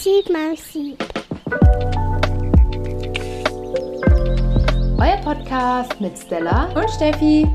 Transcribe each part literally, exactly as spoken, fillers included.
Mausi, Mausi. Euer Podcast mit Stella und Steffi.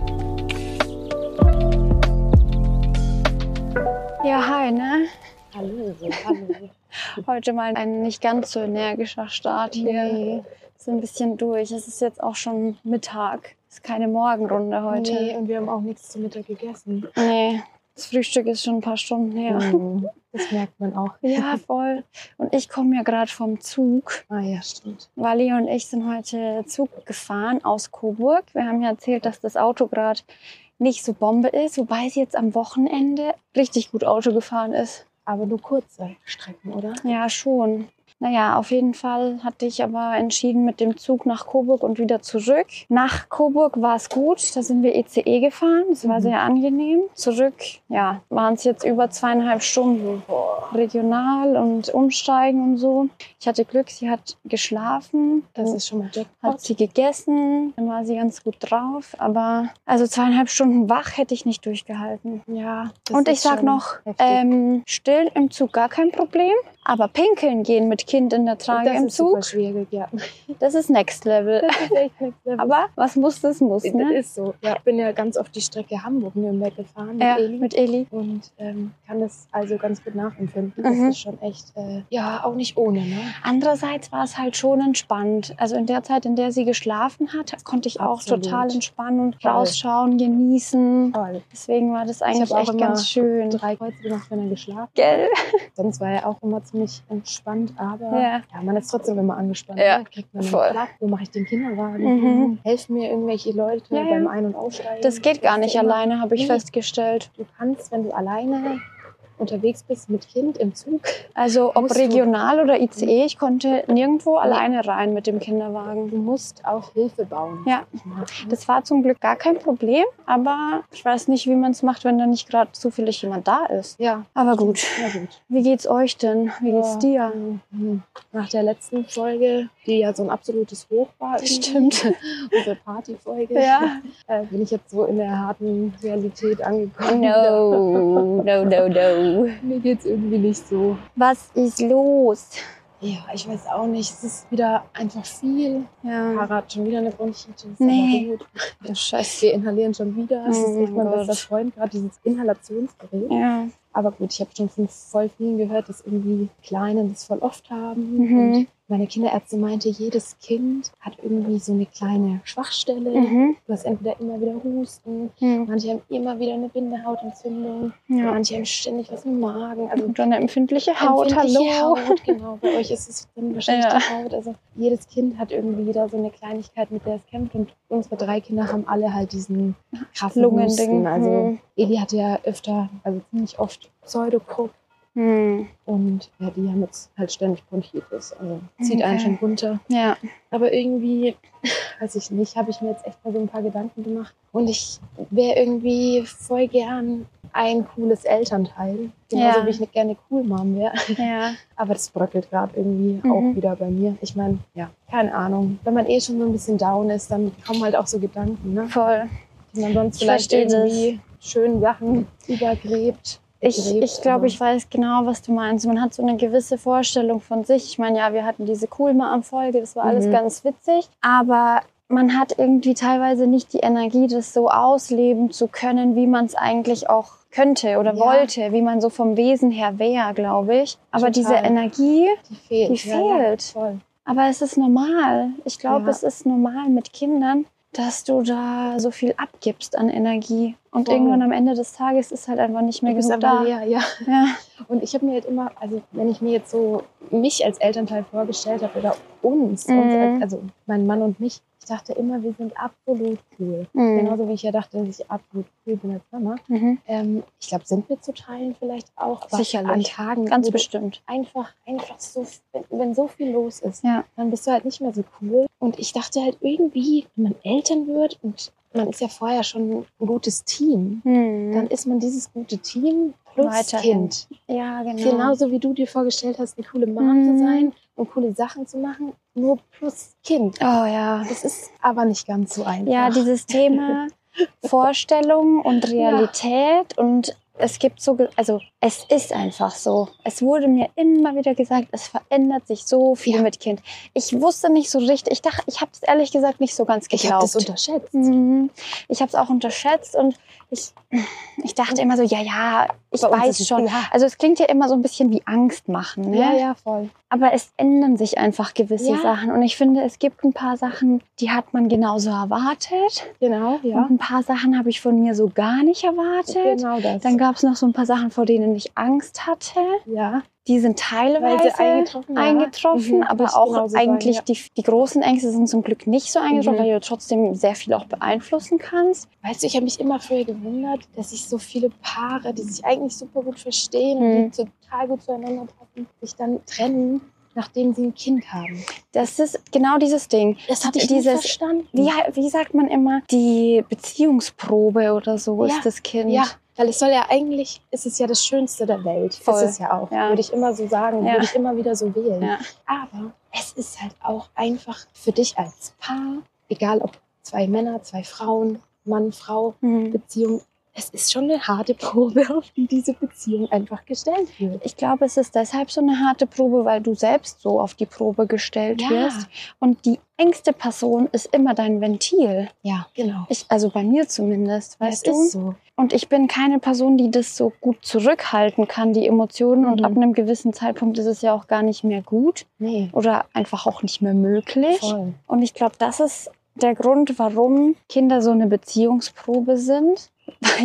Ja, hi, ne? Hallo, hallo. Heute mal ein nicht ganz so energischer Start hier. Nee. So ein bisschen durch. Es ist jetzt auch schon Mittag. Es ist keine Morgenrunde heute. Nee, und wir haben auch nichts zu Mittag gegessen. Nee. Das Frühstück ist schon ein paar Stunden her. Mhm. Das merkt man auch. Ja, voll. Und ich komme ja gerade vom Zug. Ah ja, stimmt. Wally und ich sind heute Zug gefahren aus Coburg. Wir haben ja erzählt, dass das Auto gerade nicht so Bombe ist, wobei sie jetzt am Wochenende richtig gut Auto gefahren ist. Aber nur kurze Strecken, oder? Ja, schon. Naja, auf jeden Fall hatte ich aber entschieden mit dem Zug nach Coburg und wieder zurück. Nach Coburg war es gut, da sind wir I C E gefahren, das war mhm. sehr angenehm. Zurück, ja, waren es jetzt über zweieinhalb Stunden. Boah. Regional und umsteigen und so. Ich hatte Glück, sie hat geschlafen. Das ist schon mal Jackpot. Hat sie gegessen, dann war sie ganz gut drauf. Aber also zweieinhalb Stunden wach hätte ich nicht durchgehalten. Ja. Das und ich ist sag noch, ähm, stillen im Zug gar kein Problem. Aber pinkeln gehen mit Kind in der Trage das im ist Zug, super schwierig, ja. Das ist Next Level. Das ist echt Next Level. Aber was muss, das muss, ne? Das ist so. Ja, ich bin ja ganz oft die Strecke Hamburg-Nürnberg gefahren mit ja, Eli. mit Eli. Und ähm, kann das also ganz gut nachempfinden. Das Mhm. ist schon echt, äh, ja, auch nicht ohne, ne? Andererseits war es halt schon entspannt. Also in der Zeit, in der sie geschlafen hat, konnte ich auch Absolut. total entspannen und Voll. rausschauen, genießen. Toll. Deswegen war das eigentlich ich habe auch echt immer ganz schön. drei Kreuze gemacht, wenn er geschlafen hat. Gell? Sonst war er auch immer ziemlich entspannt, aber Ja. ja, man ist trotzdem immer angespannt. Ja, Ne? Kriegt man einen voll. Klapp, wo mache ich den Kinderwagen? Mhm. Helfen mir irgendwelche Leute Ja, ja. beim Ein- und Aussteigen? Das geht gar ist nicht ja immer- alleine, habe ich Nee. festgestellt. Du kannst, wenn du alleine unterwegs bist mit Kind im Zug, Also ob Musst du- regional oder I C E, ich konnte nirgendwo alleine rein mit dem Kinderwagen. du musst auch Hilfe bauen. Ja. sag ich mal. Das war zum Glück gar kein Problem, aber ich weiß nicht, wie man es macht, wenn da nicht gerade zufällig jemand da ist. Ja, Aber gut. na gut. Wie geht's euch denn? Wie geht's dir? Mhm. Nach der letzten Folge, die ja so ein absolutes Hoch war, Das irgendwie, stimmt. unsere Partyfolge, Ja. äh, bin ich jetzt so in der harten Realität angekommen. No, no, no, no. Mir geht's irgendwie nicht so. Was ist los? Ja, ich weiß auch nicht. Es ist wieder einfach viel. Ja. Sarah hat schon wieder eine Bronchitis. Nee. Aber gut. Oh, Scheiße. Wir inhalieren schon wieder. Das Oh ist echt mein Gott. bester Freund, gerade dieses Inhalationsgerät. Ja. Aber gut, ich habe schon von voll vielen gehört, dass irgendwie Kleine das voll oft haben. Mhm. Und meine Kinderärztin meinte, jedes Kind hat irgendwie so eine kleine Schwachstelle. Mhm. Du hast entweder immer wieder Husten, Mhm. manche haben immer wieder eine Bindehautentzündung, Ja. manche haben ständig was im Magen. Also Und dann eine empfindliche Haut, empfindliche hallo. Haut, genau. Bei euch ist es dann wahrscheinlich Ja. die Haut. Also jedes Kind hat irgendwie wieder so eine Kleinigkeit, mit der es kämpft. Und unsere drei Kinder haben alle halt diesen krassen Lungending. Husten. Also Mhm. Eli hatte ja öfter, also ziemlich oft Pseudokrupp. Hm. Und ja, die haben jetzt halt ständig Bronchitis. Also zieht Okay. einen schon runter. Ja. Aber irgendwie, weiß ich nicht, habe ich mir jetzt echt mal so ein paar Gedanken gemacht. Und ich wäre irgendwie voll gern ein cooles Elternteil. Genauso Ja. wie ich eine gerne Cool Mom wäre. Ja. Aber das bröckelt gerade irgendwie Mhm. auch wieder bei mir. Ich meine, ja, keine Ahnung. Wenn man eh schon so ein bisschen down ist, dann kommen halt auch so Gedanken, ne? Voll. Die man sonst Ich vielleicht verstehe das. irgendwie schönen Sachen übergräbt. Ich, gräbt, ich glaube, aber- ich weiß genau, was du meinst. Man hat so eine gewisse Vorstellung von sich. Ich meine, ja, wir hatten diese Cool Mom-Folge, das war alles Mhm. ganz witzig. Aber man hat irgendwie teilweise nicht die Energie, das so ausleben zu können, wie man es eigentlich auch könnte oder Ja. wollte, wie man so vom Wesen her wäre, glaube ich. Aber Total. diese Energie, Die fehlt. Die Ja, ja, fehlt. voll. aber es ist normal. Ich glaube, Ja. es ist normal mit Kindern, dass du da so viel abgibst an Energie. Und Voll. irgendwann am Ende des Tages ist halt einfach nicht mehr Du bist genug einfach da. leer, ja. Ja. Und ich habe mir halt immer, also wenn ich mir jetzt so mich als Elternteil vorgestellt habe oder uns, Mhm. uns als, also mein Mann und mich, ich dachte immer, wir sind absolut cool. Mhm. Genauso wie ich ja dachte, dass ich absolut cool bin als Mama. Mhm. Ähm, ich glaube, sind wir zu Teilen vielleicht auch. aber Sicherlich. An Tagen, Ganz wo du bestimmt. einfach, einfach so, wenn, wenn so viel los ist, Ja. dann bist du halt nicht mehr so cool. Und ich dachte halt irgendwie, wenn man Eltern wird und man ist ja vorher schon ein gutes Team, Mhm. dann ist man dieses gute Team plus Weiterhin. Kind. Ja, genau. Genauso wie du dir vorgestellt hast, eine coole Mom Mhm. zu sein und coole Sachen zu machen, nur plus Kind. Oh ja. Das ist aber nicht ganz so einfach. Ja, dieses Thema Vorstellung und Realität und es gibt so, ge- also es ist einfach so. Es wurde mir immer wieder gesagt, es verändert sich so viel Ja. mit Kind. Ich wusste nicht so richtig, ich dachte, ich habe es ehrlich gesagt nicht so ganz Ich habe geglaubt. das unterschätzt. Mhm. Ich habe es auch unterschätzt und ich, ich dachte immer so, ja, ja, ich Bei uns ist weiß es- schon. ja. Also es klingt ja immer so ein bisschen wie Angst machen. Ne? Ja, ja, voll. Aber es ändern sich einfach gewisse Ja. Sachen. Und ich finde, es gibt ein paar Sachen, die hat man genauso erwartet. Genau, ja. Und ein paar Sachen habe ich von mir so gar nicht erwartet. Genau das. Dann gab es noch so ein paar Sachen, vor denen ich Angst hatte. ja. Die sind teilweise Weil sie eingetroffen, ja. eingetroffen, Mhm, aber muss auch genauso sein, eigentlich ja. die, die großen Ängste sind zum Glück nicht so eingetroffen, Mhm. weil du trotzdem sehr viel auch beeinflussen kannst. Weißt du, ich habe mich immer früher gewundert, dass sich so viele Paare, die sich eigentlich super gut verstehen und Mhm. die total gut zueinander passen, sich dann trennen, nachdem sie ein Kind haben. Das ist genau dieses Ding. Das habe ich nicht dieses, verstanden. wie, wie sagt man immer, die Beziehungsprobe oder so Ja, ist das Kind. Ja, weil es soll ja eigentlich, ist es ja das Schönste der Welt. Voll. Ist es ja auch. Ja. Würde ich immer so sagen und Ja. würde ich immer wieder so wählen. Ja. Aber es ist halt auch einfach für dich als Paar, egal ob zwei Männer, zwei Frauen, Mann, Frau, Mhm. Beziehung, es ist schon eine harte Probe, auf die diese Beziehung einfach gestellt wird. Ich glaube, es ist deshalb so eine harte Probe, weil du selbst so auf die Probe gestellt Ja. wirst. Und die engste Person ist immer dein Ventil. Ja, genau. Ich, also bei mir zumindest, Ja, weißt es du? ist so. Und ich bin keine Person, die das so gut zurückhalten kann, die Emotionen. Und Mhm. ab einem gewissen Zeitpunkt ist es ja auch gar nicht mehr gut Nee, oder einfach auch nicht mehr möglich. voll. Und ich glaube, das ist der Grund, warum Kinder so eine Beziehungsprobe sind, weil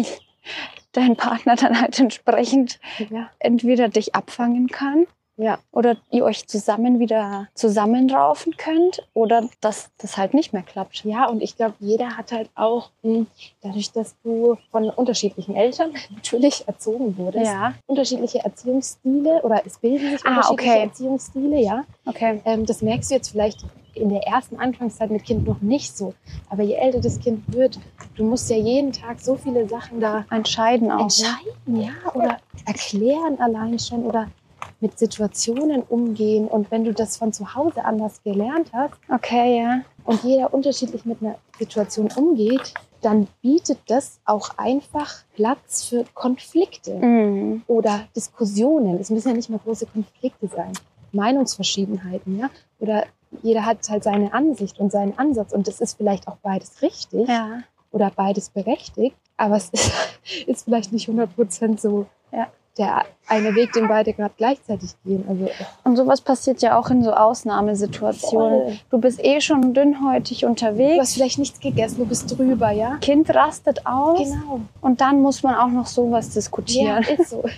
dein Partner dann halt entsprechend Ja, entweder dich abfangen kann ja. oder ihr euch zusammen wieder zusammenraufen könnt oder dass das halt nicht mehr klappt. Ja, und ich glaube, jeder hat halt auch, mh, dadurch, dass du von unterschiedlichen Eltern natürlich erzogen wurdest, Ja, unterschiedliche Erziehungsstile oder es bilden sich Ah, unterschiedliche okay. Erziehungsstile, ja. okay. Ähm, das merkst du jetzt vielleicht in der ersten Anfangszeit mit Kind noch nicht so. Aber je älter das Kind wird, du musst ja jeden Tag so viele Sachen da Entscheiden auch. Ne? entscheiden, ja, oder erklären allein schon oder mit Situationen umgehen. Und wenn du das von zu Hause anders gelernt hast Okay, ja. und jeder unterschiedlich mit einer Situation umgeht, dann bietet das auch einfach Platz für Konflikte Mhm. oder Diskussionen. Es müssen ja nicht mal große Konflikte sein. Meinungsverschiedenheiten, ja. Oder jeder hat halt seine Ansicht und seinen Ansatz und das ist vielleicht auch beides richtig Ja. oder beides berechtigt, aber es ist, ist vielleicht nicht hundert Prozent so Ja. der eine Weg, den beide gerade gleichzeitig gehen. Also Und sowas passiert ja auch in so Ausnahmesituationen. voll. Du bist eh schon dünnhäutig Du unterwegs. hast vielleicht nichts gegessen, du bist drüber, ja? Kind rastet aus Genau. und dann muss man auch noch sowas Ja, diskutieren. ist so.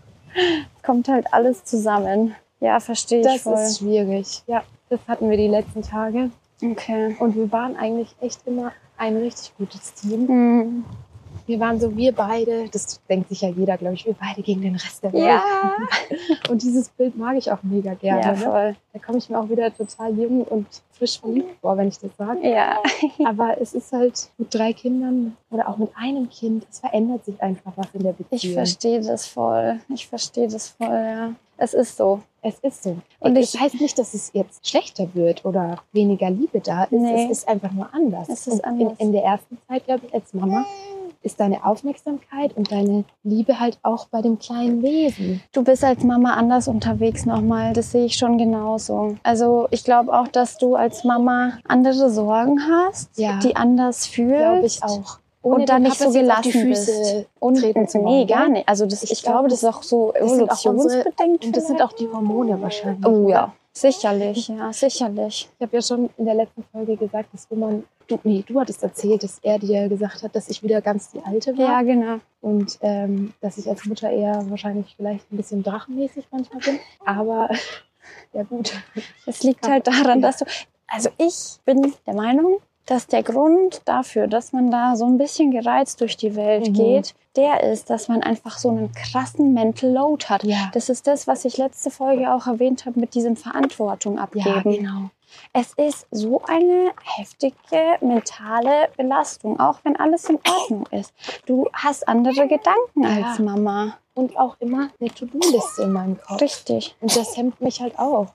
Kommt halt alles zusammen. Ja, verstehe ich Das voll. ist schwierig. Ja, das hatten wir die letzten Tage. Okay. Und wir waren eigentlich echt immer ein richtig gutes Team. Mhm. Wir waren so, wir beide, das denkt sich ja jeder, glaube ich, wir beide gegen den Rest der Welt. Ja, Und dieses Bild mag ich auch mega gerne. ja, ne? voll. Da komme ich mir auch wieder total jung und frisch verliebt vor, wenn ich das sage. Ja. Aber es ist halt mit drei Kindern oder auch mit einem Kind, es verändert sich einfach was in der Ich Beziehung. verstehe das voll. Ich verstehe das voll, ja. Es ist so. Es ist so. Und Und ich- das heißt nicht, dass es jetzt schlechter wird oder weniger Liebe da ist. Nee. Es ist einfach nur anders. Es ist und anders. In, in der ersten Zeit, glaube ich, als Mama, ist deine Aufmerksamkeit und deine Liebe halt auch bei dem kleinen Wesen. Du bist als Mama anders unterwegs nochmal. Das sehe ich schon genauso. Also ich glaube auch, dass du als Mama andere Sorgen hast, Ja. die anders fühlst. Glaube ich auch. Ohne Und dann den nicht so Papas jetzt auf die gelassen Füße bist. Und treten zu nee, wollen, gar gell? nicht. Also das, Ich ich, glaub, glaube, das ist das- auch so das sind auch unsere- evolutionsbedingt. Und das sind auch die Hormone wahrscheinlich. Oh oder? ja, sicherlich, ja, sicherlich. Ich habe ja schon in der letzten Folge gesagt, dass Roman, du, nee, du hattest erzählt, dass er dir gesagt hat, dass ich wieder ganz die Alte war. Ja, genau. Und ähm, dass ich als Mutter eher wahrscheinlich vielleicht ein bisschen drachenmäßig manchmal bin. Aber ja gut. Es liegt halt daran, dass du... Also ich bin der Meinung, dass der Grund dafür, dass man da so ein bisschen gereizt durch die Welt Mhm. geht, der ist, dass man einfach so einen krassen Mental Load hat. Ja. Das ist das, was ich letzte Folge auch erwähnt habe mit diesem Verantwortung abgeben. Ja, genau. Es ist so eine heftige mentale Belastung, auch wenn alles in Ordnung ist. Du hast andere Gedanken Ja. als Mama. Und auch immer eine To-Do-Liste in meinem Kopf. Richtig. Und das hemmt mich halt auch, weil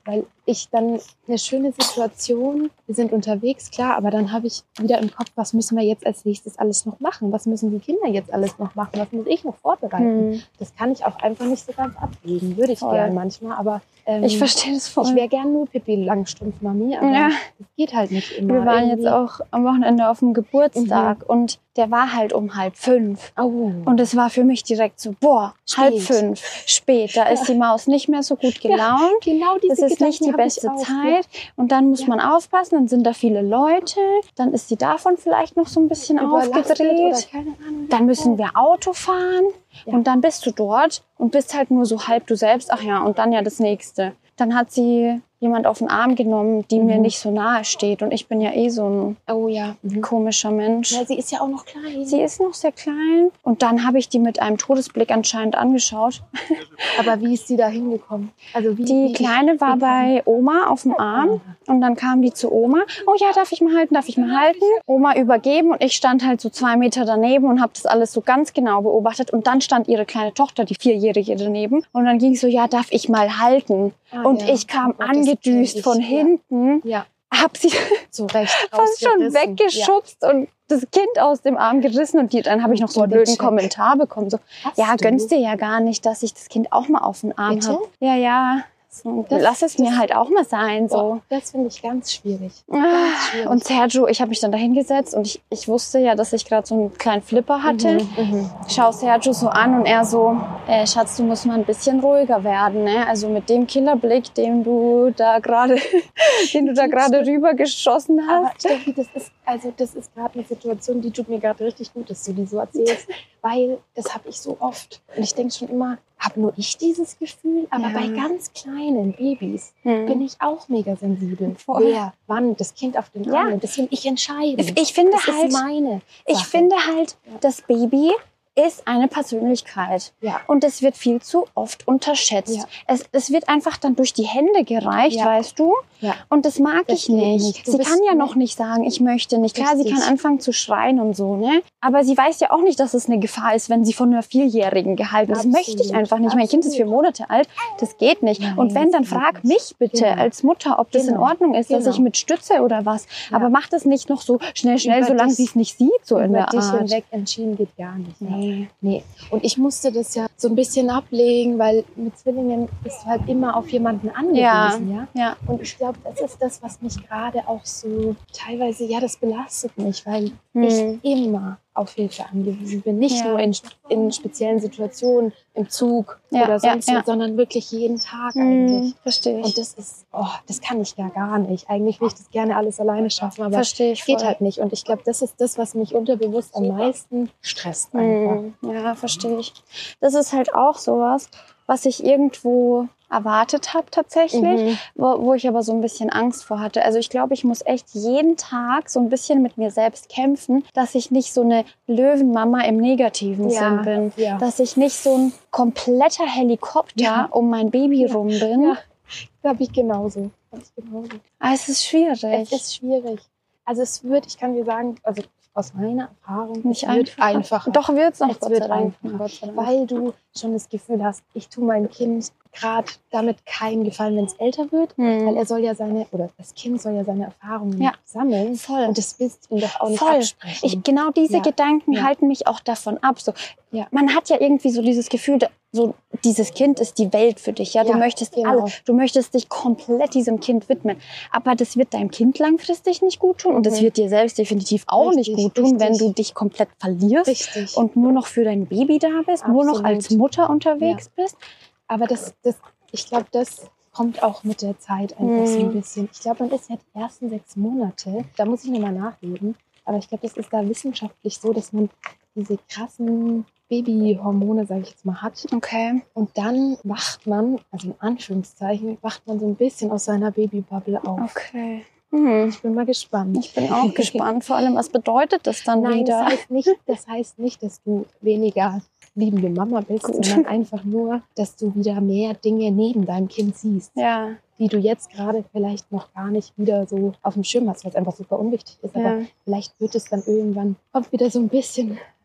ich dann eine schöne Situation, wir sind unterwegs, klar, aber dann habe ich wieder im Kopf, was müssen wir jetzt als nächstes alles noch machen? Was müssen die Kinder jetzt alles noch machen? Was muss ich noch vorbereiten? Hm. Das kann ich auch einfach nicht so ganz abwägen. Würde ich Voll. gern manchmal, aber ähm, Ich verstehe das voll. ich wäre gern nur Pippi Langstrumpf-Mami, aber Ja. das geht halt nicht immer. Wir waren Irgendwie- jetzt auch am Wochenende auf dem Geburtstag und der war halt um halb fünf. Oh. Und es war für mich direkt so, boah, Spät. halb fünf, spät. Da ist die Maus nicht mehr so gut gelaunt. Genau diese Das ist nicht die Gedanken hab beste ich auch. Zeit. Und dann muss Ja. man aufpassen, dann sind da viele Leute. Dann ist sie davon vielleicht noch so ein bisschen Überlastet oder aufgedreht. keine Ahnung. Dann müssen wir Auto fahren. Ja. Und dann bist du dort und bist halt nur so halb du selbst. Ach ja, und dann ja das Nächste. Dann hat sie jemand auf den Arm genommen, die mir Mhm. nicht so nahe steht. Und ich bin ja eh so ein Oh ja. Mhm. komischer Mensch. Ja, sie ist ja auch noch klein. Sie ist noch sehr klein. Und dann habe ich die mit einem Todesblick anscheinend angeschaut. Aber wie ist sie da hingekommen? Also wie, Die wie, Kleine war wie bei Oma auf dem Arm. Und dann kam die zu Oma. Oh ja, darf ich mal halten, darf ich mal halten? Oma übergeben und ich stand halt so zwei Meter daneben und habe das alles so ganz genau beobachtet. Und dann stand ihre kleine Tochter, die Vierjährige, daneben. Und dann ging es so, ja, darf ich mal halten? Ah, und ja. ich kam Oh Gott, das kenn angedüst ich, von ja. hinten, Ja, hab sie so recht fast schon rausgerissen. weggeschubst und das Kind aus dem Arm gerissen. Und die, dann habe ich noch so einen Bodycheck. blöden Kommentar bekommen. So, Hast ja, du? gönnst dir ja gar nicht, dass ich das Kind auch mal auf den Arm Bitte? habe. Ja, ja. So, Das- lass es das- mir halt auch mal sein. So. Boah, das finde ich ganz schwierig. Ah, schwierig. Und Sergio, ich habe mich dann da hingesetzt und ich, ich wusste ja, dass ich gerade so einen kleinen Flipper hatte. Mhm, mhm. Schau Sergio so an und er so, äh, Schatz, du musst mal ein bisschen ruhiger werden, ne? Also mit dem Killerblick, den du da gerade, den du da gerade rüber geschossen Aber hast. Steffi, das ist, also das ist gerade eine Situation, die tut mir gerade richtig gut, dass du die so erzählst, weil das habe ich so oft. Und ich denke schon immer, habe nur ich dieses Gefühl? Aber Ja. bei ganz kleinen Babys Hm. bin ich auch mega sensibel. Voll. Wer, wann, das Kind auf den Arm nimmt, das will ich entscheiden. Ich finde das halt, ist meine ich Sache. finde halt, das Baby ist eine Persönlichkeit. Ja. Und es wird viel zu oft unterschätzt. Ja. Es, es wird einfach dann durch die Hände gereicht, Ja. weißt du? Ja. Und das mag Das ich geht nicht. nicht. Du Sie bist kann ja nicht- noch nicht sagen, ich möchte nicht. Klar, sie Richtig. kann anfangen zu schreien und so, ne? Aber sie weiß ja auch nicht, dass es eine Gefahr ist, wenn sie von einer Vierjährigen gehalten ist. Das möchte ich Absolut. einfach nicht. Mein Kind ist vier Monate alt. Das geht nicht. Nein, und wenn, das dann geht frag nicht. mich bitte Genau. als Mutter, ob das in Genau. Ordnung ist, dass Genau. ich mit stütze oder was. Ja. Aber mach das nicht noch so schnell, schnell, Über solange dich- sie es nicht sieht, so in Über der dich Art. hinweg entschieden geht gar nicht. Ja. Nee. Nee. Und ich musste das ja so ein bisschen ablegen, weil mit Zwillingen bist du halt immer auf jemanden angewiesen. Ja. Ja. Und ich glaube, das ist das, was mich gerade auch so teilweise, ja, das belastet mich, weil Hm. ich immer auf Hilfe angewiesen bin. Nicht Ja. nur in, in speziellen Situationen, im Zug Ja, oder sonst ja, so, ja. sondern wirklich jeden Tag Hm, eigentlich. verstehe ich. Und das ist, oh, das kann ich ja gar nicht. Eigentlich will ich das gerne alles alleine schaffen, aber Verstehe ich geht voll. halt nicht. Und ich glaube, das ist das, was mich unterbewusst am meisten stresst einfach. Mm, Ja, verstehe ich. Das ist halt auch sowas, was ich irgendwo erwartet habe tatsächlich, Mhm. wo, wo ich aber so ein bisschen Angst vor hatte. Also ich glaube, ich muss echt jeden Tag so ein bisschen mit mir selbst kämpfen, dass ich nicht so eine Löwenmama im negativen Ja, Sinn bin. ja. Dass ich nicht so ein kompletter Helikopter Ja. um mein Baby Ja, rum bin. ja. Das habe ich genauso. Hab ich genauso. Aber es ist schwierig. Es ist schwierig. Also es wird, ich kann dir sagen, also aus meiner Erfahrung, nicht es wird einfacher. einfacher. Doch wird es noch, Es Gott wird sei Dank. einfacher, Gott sei Dank. weil du schon das Gefühl hast, ich tue meinem Kind gerade damit keinen Gefallen, wenn es älter wird, Hm. weil er soll ja seine, oder das Kind soll ja seine Erfahrungen Ja. sammeln. Voll. Und das willst du ihm doch auch nicht Voll. absprechen. Ich, genau diese Ja. Gedanken Ja. halten mich auch davon ab. So, Ja. Man hat ja irgendwie so dieses Gefühl, da- so dieses Kind ist die Welt für dich. Ja, du Ja, möchtest genau. alles, du möchtest dich komplett diesem Kind widmen. Aber das wird deinem Kind langfristig nicht gut tun und das Mhm. wird dir selbst definitiv auch Richtig, nicht gut tun, wenn richtig. du dich komplett verlierst Richtig. und nur noch für dein Baby da bist, nur noch Absolut. als Mutter unterwegs bist. Aber das, das, ich glaube, das kommt auch mit der Zeit einfach so ein Mhm. bisschen. Ich glaube, man ist ja die ersten sechs Monate, da muss ich nochmal nachlesen, aber ich glaube, das ist da wissenschaftlich so, dass man diese krassen Babyhormone, sage ich jetzt mal, hat. Okay. Und dann wacht man, also in Anführungszeichen, wacht man so ein bisschen aus seiner Babybubble auf. Okay. Hm. Ich bin mal gespannt. Ich bin auch gespannt. Vor allem, was bedeutet das dann Nein, wieder? das heißt, nicht, das heißt nicht, dass du weniger liebende Mama bist, Gut. sondern einfach nur, dass du wieder mehr Dinge neben deinem Kind siehst, Ja. die du jetzt gerade vielleicht noch gar nicht wieder so auf dem Schirm hast, weil es einfach super unwichtig ist. Aber Ja. vielleicht wird es dann irgendwann, kommt wieder so ein bisschen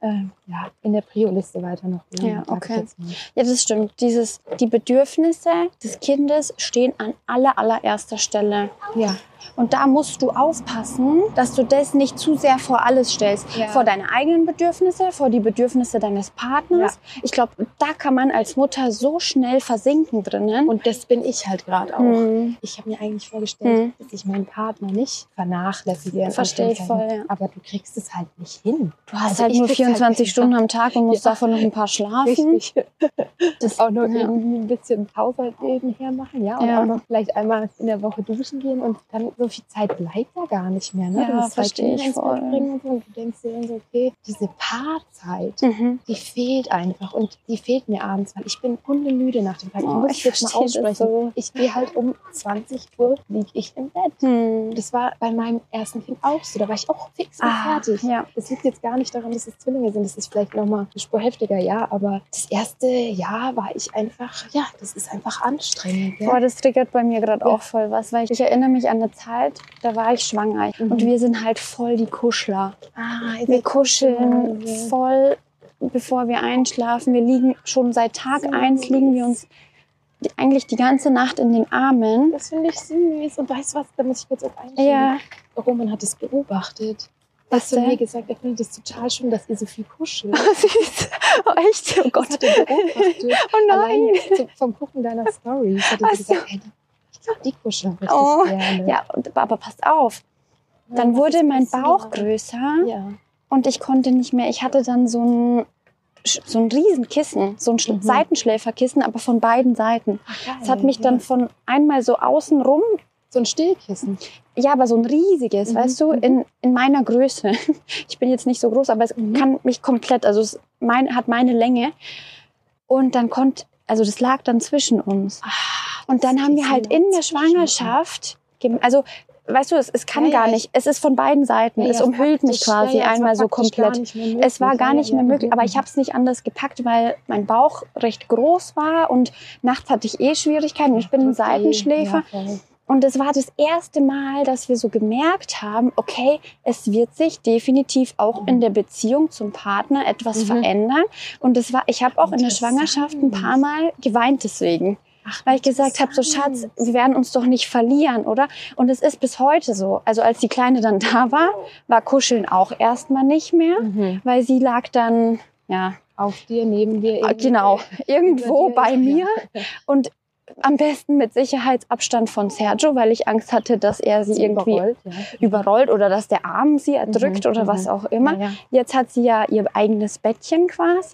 äh, ja, in der Prio-Liste weiter noch. Ja, okay. Ja, das stimmt. Dieses, die Bedürfnisse des Kindes stehen an aller, allererster Stelle. Ja. Und da musst du aufpassen, dass du das nicht zu sehr vor alles stellst. Ja. Vor deine eigenen Bedürfnisse, vor die Bedürfnisse deines Partners. Ja. Ich glaube, da kann man als Mutter so schnell versinken drinnen. Und das bin ich halt gerade auch. Hm. Ich habe mir eigentlich vorgestellt, Hm. dass ich meinen Partner nicht vernachlässige. Verstehe ich voll, ja. Aber du kriegst es halt nicht hin. Du hast Also halt ich nur krieg's vierundzwanzig halt Stunden am Tag und musst Ja. davon noch ein paar schlafen. Richtig. Das auch noch ja. irgendwie ein bisschen Haushalt nebenher machen, ja. Und Ja. auch noch vielleicht einmal in der Woche duschen gehen und dann so viel Zeit bleibt ja gar nicht mehr. Ne? Ja, du musst zwei verstehe Kinder ich ins Bett voll. bringen und so und du denkst dir dann so, okay, diese Paarzeit, Mhm. die fehlt einfach und die fehlt mir abends, weil ich bin hundemüde nach dem Tag. Ich Oh, muss ich jetzt mal verstehe das aussprechen. so. Ich gehe halt um zwanzig Uhr, liege ich im Bett. Hm. Das war bei meinem ersten Kind auch so. Da war ich auch fix und Ah, fertig. ja. Das liegt jetzt gar nicht daran, dass es Zwillinge sind. Das ist vielleicht nochmal eine Spur heftiger, ja. Aber das erste Jahr war ich einfach, ja, das ist einfach anstrengend. Ja? Boah, das triggert bei mir gerade Ja. auch voll was, weil ich, ich erinnere mich an eine Zeit, da war ich schwanger Mhm. und wir sind halt voll die Kuschler. Ah, ihr Wir seid kuscheln Kuscheln. voll, bevor wir einschlafen. Wir liegen schon seit Tag Süß. eins, liegen wir uns die, eigentlich die ganze Nacht in den Armen. Das finde ich süß. Und weißt du was, da muss ich kurz auf einschieben. Ja, Roman hat es beobachtet. Er Was hat zu denn? mir gesagt, er findet es total schön, dass ihr so viel kuschelt. süß. Oh, echt? Oh Das Gott. hat er beobachtet. Oh nein. Allein so vom Gucken deiner Story hat er Ach so so. gesagt, hey, ich glaube, die kuscheln richtig Oh, gerne. Ja, und, aber passt auf. Dann Ja, was wurde ist mein passiert? Bauch größer Ja. und ich konnte nicht mehr. Ich hatte dann so ein, so ein Riesenkissen, so ein Sch- Mhm. Seitenschläferkissen, aber von beiden Seiten. Ach, geil, Es hat mich dann ja. von einmal so außen rum, So ein Stillkissen. ja, aber so ein riesiges, Mhm, weißt du, mhm. in, in meiner Größe. Ich bin jetzt nicht so groß, aber es Mhm. kann mich komplett, also es mein, hat meine Länge. Und dann konnte, also das lag dann zwischen uns. Ah, Und dann das haben wir Kissen halt lag in der zwischen Schwangerschaft, gem- also weißt du, es, es kann Ja, ja, gar ich- nicht, es ist von beiden Seiten, Ja, es ja, umhüllt mich faktisch, quasi ja, ja, es war einmal so faktisch komplett. gar nicht mehr möglich. Es war gar Ja, nicht ja, mehr ja. möglich, aber ich habe es nicht anders gepackt, weil mein Bauch recht groß war und nachts hatte ich eh Schwierigkeiten. Ich bin ein Okay, Seitenschläfer. ja, voll. Und es war das erste Mal, dass wir so gemerkt haben, okay, es wird sich definitiv auch in der Beziehung zum Partner etwas Mhm. verändern. Und das war, ich habe auch in der Interessant. Schwangerschaft ein paar Mal geweint deswegen. Ach, Weil ich gesagt habe, so Schatz, interessant. wir werden uns doch nicht verlieren, oder? Und es ist bis heute so. Also als die Kleine dann da war, war Kuscheln auch erstmal nicht mehr, Mhm. weil sie lag dann, ja, Auf dir, neben dir. irgendwie. genau, irgendwo dir, bei ja. mir. Und am besten mit Sicherheitsabstand von Sergio, weil ich Angst hatte, dass er sie Sie irgendwie überrollt, ja. überrollt oder dass der Arm sie erdrückt Mhm, oder mhm. was auch immer. Ja, ja. Jetzt hat sie ja ihr eigenes Bettchen quasi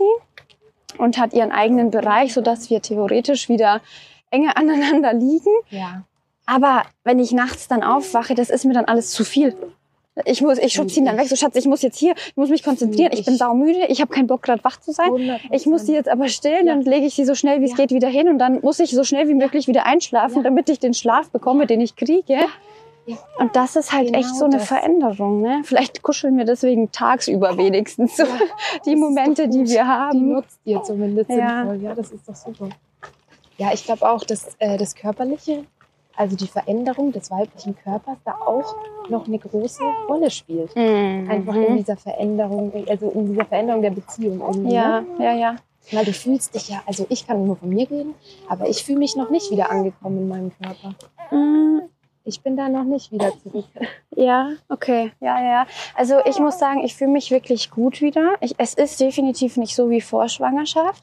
und hat ihren eigenen Bereich, sodass wir theoretisch wieder enger aneinander liegen. Ja. Aber wenn ich nachts dann aufwache, das ist mir dann alles zu viel. Ich muss, ich schubse ihn dann weg. So, Schatz, ich muss jetzt hier, ich muss mich konzentrieren. Ich bin Ich- saumüde, ich habe keinen Bock, gerade wach zu sein. hundert Ich muss sie jetzt aber stillen, Ja. dann lege ich sie so schnell wie es Ja. geht wieder hin und dann muss ich so schnell wie möglich wieder einschlafen, Ja. damit ich den Schlaf bekomme, den ich kriege. Ja. Und das ist halt Genau echt so eine das. Veränderung. Ne? Vielleicht kuscheln wir deswegen tagsüber wenigstens so Ja, die ist Momente, doch die gut. wir Die haben. nutzt ihr zumindest Ja. sinnvoll. Ja, das ist doch super. Ja, ich glaube auch, dass äh, das Körperliche, also die Veränderung des weiblichen Körpers, da auch noch eine große Rolle spielt. Einfach in Mhm. dieser Veränderung, also in dieser Veränderung der Beziehung irgendwie. Ja, Ne? ja, ja. Weil du fühlst dich ja, also ich kann nur von mir reden, aber ich fühle mich noch nicht wieder angekommen in meinem Körper. Mm, Ich bin da noch nicht wieder zurück. Ja, okay. Ja, ja. Also ich muss sagen, ich fühle mich wirklich gut wieder. Ich, es ist definitiv nicht so wie vor Schwangerschaft.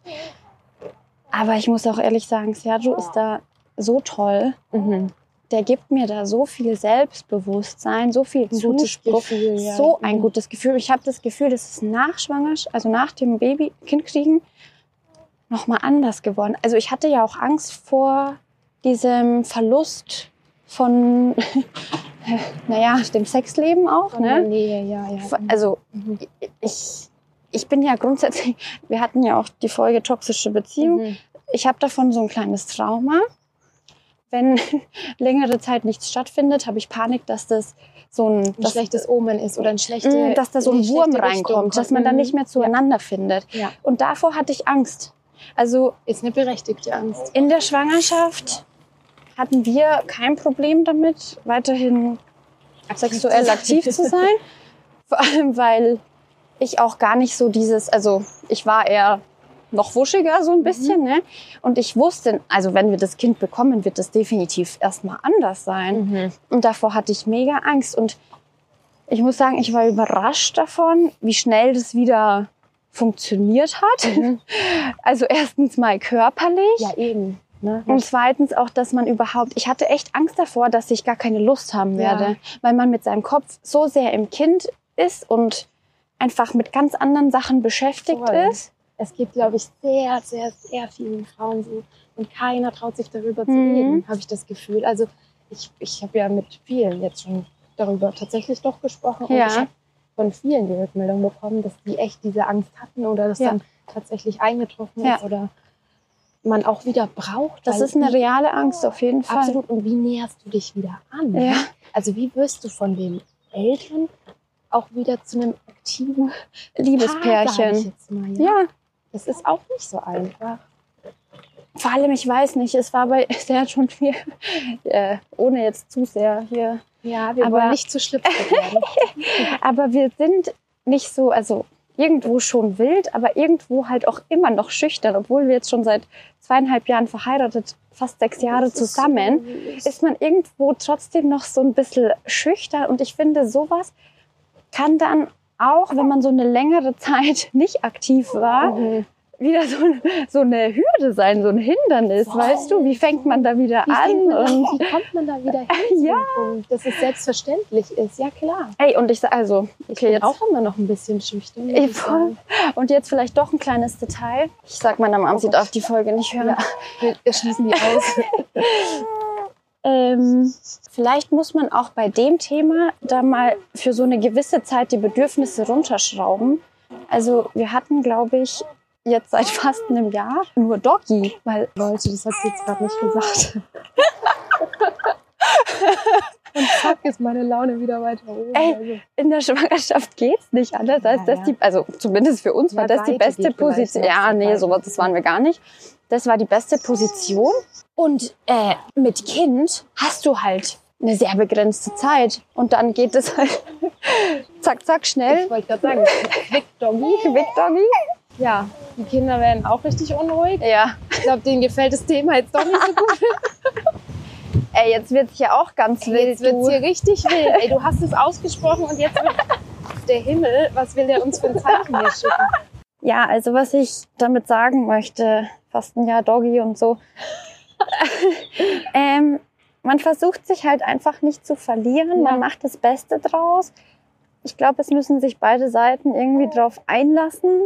Aber ich muss auch ehrlich sagen, Sergio ist da so toll. Mhm. Der gibt mir da so viel Selbstbewusstsein, so viel Ein gutes Zuspruch, Gefühl, ja. so ein Mhm. gutes Gefühl. Ich habe das Gefühl, das ist nach Schwangerschaft, also nach dem Baby, Kind kriegen, nochmal anders geworden. Also ich hatte ja auch Angst vor diesem Verlust von, naja, dem Sexleben auch, Von der ne? Nähe, ja, ja. Also Mhm. ich, ich bin ja grundsätzlich, wir hatten ja auch die Folge toxische Beziehung. Mhm. Ich habe davon so ein kleines Trauma. Wenn längere Zeit nichts stattfindet, habe ich Panik, dass das so ein, Ein dass, schlechtes Omen ist oder ein schlechte, mh, dass da so in ein eine Wurm schlechte Richtung reinkommt, dass man kommt. dann Mhm. nicht mehr zueinander findet. Ja. Und davor hatte ich Angst. Also Ist eine berechtigte Angst. in der Schwangerschaft hatten wir kein Problem damit, weiterhin sexuell aktiv zu sein. Vor allem, weil ich auch gar nicht so dieses, also ich war eher noch wuschiger so ein bisschen, mhm. ne? Und ich wusste, also wenn wir das Kind bekommen, wird das definitiv erstmal anders sein. Mhm. Und davor hatte ich mega Angst. Und ich muss sagen, ich war überrascht davon, wie schnell das wieder funktioniert hat. Mhm. Also erstens mal körperlich. Ja, eben. Ne? Und zweitens auch, dass man überhaupt, ich hatte echt Angst davor, dass ich gar keine Lust haben werde, Ja. weil man mit seinem Kopf so sehr im Kind ist und einfach mit ganz anderen Sachen beschäftigt Voll. ist. Es geht, glaube ich, sehr, sehr, sehr vielen Frauen so. Und keiner traut sich darüber zu Mhm. reden, habe ich das Gefühl. Also ich, ich habe ja mit vielen jetzt schon darüber tatsächlich doch gesprochen. Und Ja. ich habe von vielen die Rückmeldung bekommen, dass die echt diese Angst hatten oder das Ja. dann tatsächlich eingetroffen Ja. ist oder man auch wieder braucht. Das weil ist eine wie- reale Angst auf jeden Fall. Absolut. Und wie näherst du dich wieder an? Ja. Also wie wirst du von den Eltern auch wieder zu einem aktiven Paar, sag ich Liebespärchen. jetzt mal, ja? Ja, Das ist auch nicht so einfach. vor allem, ich weiß nicht, es war bei sehr schon viel, äh, ohne jetzt zu sehr hier. Ja, wir Aber- wollen nicht zu schlüpfrig werden. Aber wir sind nicht so, also irgendwo schon wild, aber irgendwo halt auch immer noch schüchtern, obwohl wir jetzt schon seit zweieinhalb Jahren verheiratet, fast sechs Jahre Das ist zusammen, so süß. ist man irgendwo trotzdem noch so ein bisschen schüchtern. Und ich finde, sowas kann dann auch, wenn man so eine längere Zeit nicht aktiv war, Mhm. wieder so, so eine Hürde sein, so ein Hindernis, Voll. weißt du? Wie fängt man da wieder Wie, fängt man an? da, Und, wie kommt man da wieder hin zu Ja. dem Punkt, dass es selbstverständlich ist? Ja, klar. ey, und ich sag, also, Ich okay, bin jetzt auch immer noch ein bisschen schüchtern. muss Ey, ich voll. sagen. Und jetzt vielleicht doch ein kleines Detail. Ich sag meiner Mom, Oh sie Gott. darf die Folge nicht hören. Ja, wir, wir schließen die aus. Ähm, vielleicht muss man auch bei dem Thema da mal für so eine gewisse Zeit die Bedürfnisse runterschrauben. Also wir hatten, glaube ich, jetzt seit fast einem Jahr nur Doggy, weil Leute, das hat sie jetzt gerade nicht gesagt. Und zack, ist meine Laune wieder weiter oben. Ey, Also, in der Schwangerschaft geht's nicht anders als Ja, das ja. die, also zumindest für uns war Ja, das die Seite beste geht vielleicht Position. noch, Ja, so nee, Seite. sowas, das waren wir gar nicht. Das war die beste Position. Und äh, mit Kind hast du halt eine sehr begrenzte Zeit. Und dann geht es halt zack, zack, schnell. ich wollte gerade sagen, Quick Doggy. Quick Doggy. Ja, die Kinder werden auch richtig unruhig. Ja. Ich glaube, denen gefällt das Thema jetzt doch nicht so gut. Ey, jetzt wird's hier auch ganz wild. Jetzt wird's du. hier richtig wild. Ey, du hast es ausgesprochen und jetzt wird der Himmel, was will der uns für ein Zeichen hier schicken? Ja, also was ich damit sagen möchte, fast ein Jahr Doggy und so. ähm, man versucht sich halt einfach nicht zu verlieren. Ja. Man macht das Beste draus. Ich glaube, es müssen sich beide Seiten irgendwie drauf einlassen.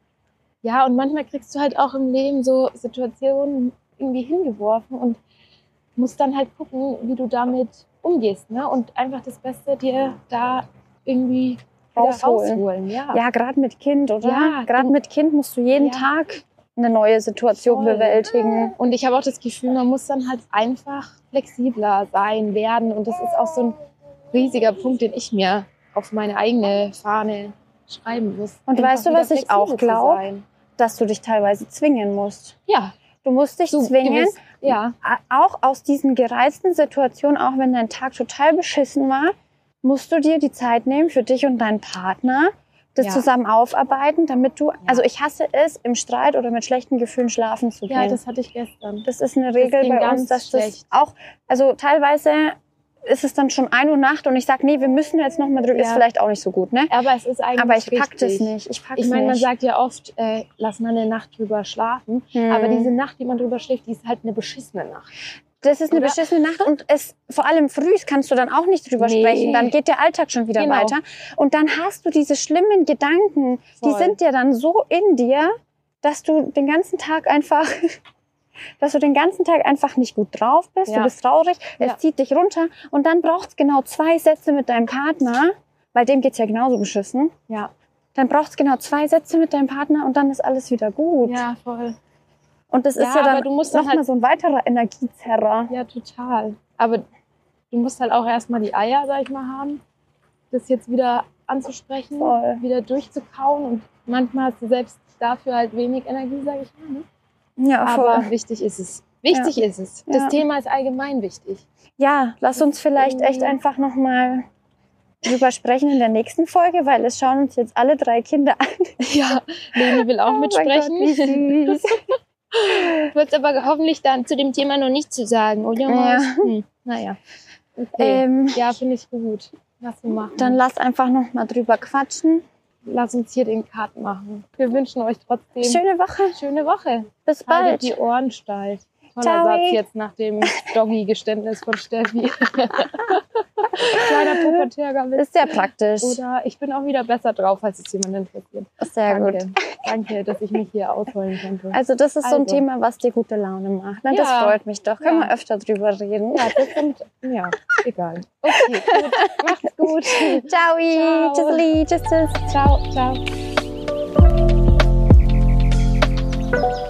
Ja, und manchmal kriegst du halt auch im Leben so Situationen irgendwie hingeworfen und musst dann halt gucken, wie du damit umgehst, ne? Und einfach das Beste dir da irgendwie wieder Rausholen. rausholen. Ja. Ja, gerade mit Kind, oder? Ja, Gerade du- mit Kind musst du jeden Ja. Tag eine neue Situation Voll. bewältigen. Und ich habe auch das Gefühl, man muss dann halt einfach flexibler sein, werden. Und das ist auch so ein riesiger Punkt, den ich mir auf meine eigene Fahne schreiben muss. Und Einfach weißt du, wieder was ich flexibel auch zu glaub? sein. Dass du dich teilweise zwingen musst. Ja. Du musst dich So zwingen, gewiss- Ja. auch aus diesen gereizten Situationen, auch wenn dein Tag total beschissen war, musst du dir die Zeit nehmen für dich und deinen Partner, das Ja. zusammen aufarbeiten, damit du, also ich hasse es, im Streit oder mit schlechten Gefühlen schlafen zu gehen. Ja, das hatte ich gestern. Das ist eine Regel ging bei ganz uns, dass das schlecht. auch, also teilweise ist es dann schon ein Uhr Nacht und ich sag, nee, wir müssen jetzt noch mal drüber, ist Ja. vielleicht auch nicht so gut, ne? Aber es ist eigentlich Aber ich pack richtig. das nicht, ich pack's Ich meine, man nicht. sagt ja oft, äh, lass mal eine Nacht drüber schlafen. Hm. Aber diese Nacht, die man drüber schläft, die ist halt eine beschissene Nacht. Das ist eine Oder? beschissene Nacht und es vor allem früh kannst du dann auch nicht drüber Nee. sprechen. Dann geht der Alltag schon wieder Genau. weiter. Und dann hast du diese schlimmen Gedanken, die Voll. sind ja dann so in dir, dass du den ganzen Tag einfach, dass du den ganzen Tag einfach nicht gut drauf bist. Ja. Du bist traurig, es Ja. zieht dich runter und dann braucht's genau zwei Sätze mit deinem Partner, weil dem geht's ja genauso beschissen. Ja. Dann braucht's genau zwei Sätze mit deinem Partner und dann ist alles wieder gut. Ja, voll. Und das Ja, ist ja aber dann du musst dann nochmal halt- so ein weiterer Energiezerrer. Ja, total. Aber du musst halt auch erstmal die Eier, sag ich mal, haben, das jetzt wieder anzusprechen, Voll. wieder durchzukauen. Und manchmal hast du selbst dafür halt wenig Energie, sag ich mal. Ne? Ja, voll. Aber wichtig ist es. Wichtig ist es. Das Ja. Thema ist allgemein wichtig. Ja, lass uns vielleicht echt irgendwie- einfach nochmal drüber sprechen in der nächsten Folge, weil es schauen uns jetzt alle drei Kinder an. Ja, Leni will auch Oh mitsprechen. mein Gott, wie süß. Du wirst aber hoffentlich dann zu dem Thema noch nichts zu sagen, oder? Ja. Hm, naja. Okay. Ähm, Ja, finde ich gut. Lass uns machen. Dann lass einfach noch mal drüber quatschen. Lass uns hier den Cut machen. Wir wünschen euch trotzdem Schöne Woche. schöne Woche. Bis Haltet bald. die Ohren steif. Toller Ciao. Satz jetzt nach dem Doggy-Geständnis von Steffi. Kleiner Pubertärger-Witz. Ist sehr praktisch. Oder ich bin auch wieder besser drauf, falls es jemand interessiert. Sehr Danke. gut. Danke, dass ich mich hier ausholen konnte. Also das ist so ein Also. Thema, was dir gute Laune macht. Ne? Das Ja. freut mich doch. Können Ja. wir öfter drüber reden. Ja, das sind, ja, egal. Okay, gut. Macht's gut. Ciao. Ciao. Tschüssli. Tschüss, tschüss. Ciao, ciao.